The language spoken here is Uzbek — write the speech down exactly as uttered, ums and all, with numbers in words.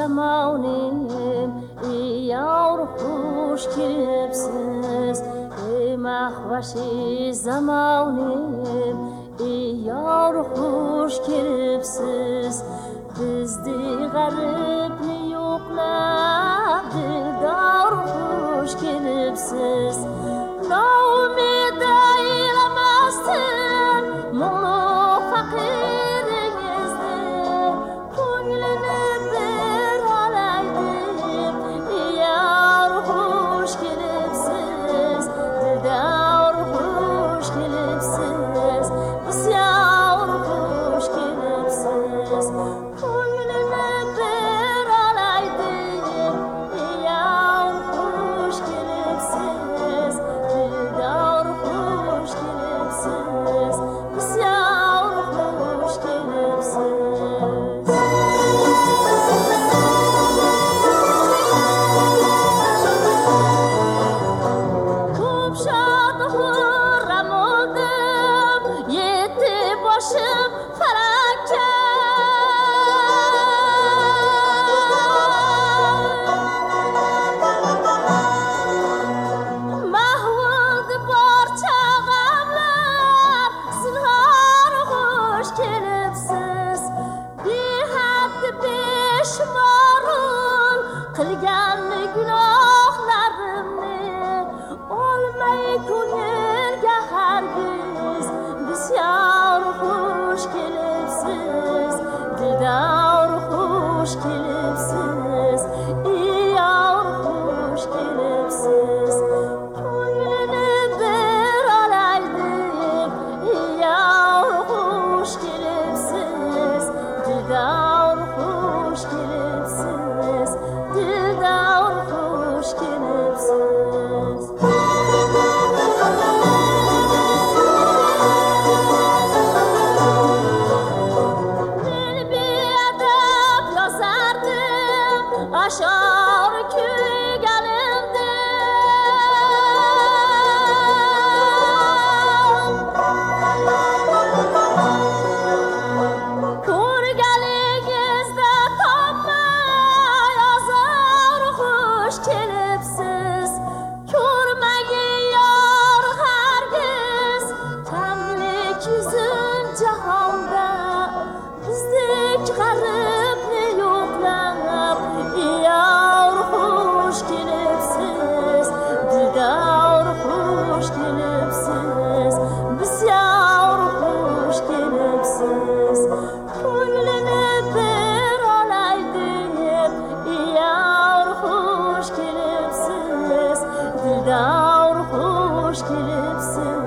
zamonim, ey yavru xush kelibsiz. Ey mahvashi zamonim, ey yavru xush kelibsiz. Bizdi g'aribni yo'qlab dildor xush kelibsiz. Noumid aylamasdan mo'l faqiringizni, ko'nglini bir olaydim. Ey yavru xush kelibsiz, dildor xush kelibsiz. Biz yavru xush kelibsiz, ko'nglini bir olaydim. Ey yavru xush kelibsiz, dildor xush kelibsiz. Biz yavru xush kelibsiz. Ko'p shod xurram bo'ldim, yetdi boshim falakka. Mahvoldi barcha g'amlar, zinhor xush kelibsiz. Behad beshmorul qilgan gunohlarimni olmay ko'ngilga hargiz. Biz yavru xush kelibsiz, dildor xush kelibsiz. Ey yavru xush kelibsiz, ko'nglini bir olaydim. Ey yavru xush kelibsiz, dildor xush kelibsiz. Dildor xush kelibsiz. Men beadab yozardim ashor kuyganimda. Ko'rganingizda topmay azor xush kelibsiz. Ko'rmagin yor hargiz kamlik yuzin jahonda. Bizdek g'aribni yo'qlab, ey yavru xush kelibsiz, dildor xush kelibsiz. Biz yavru xush kelibsiz, ko'nglini bir olaydim. Ey yavru xush kelibsiz, dildor xush kelibsiz.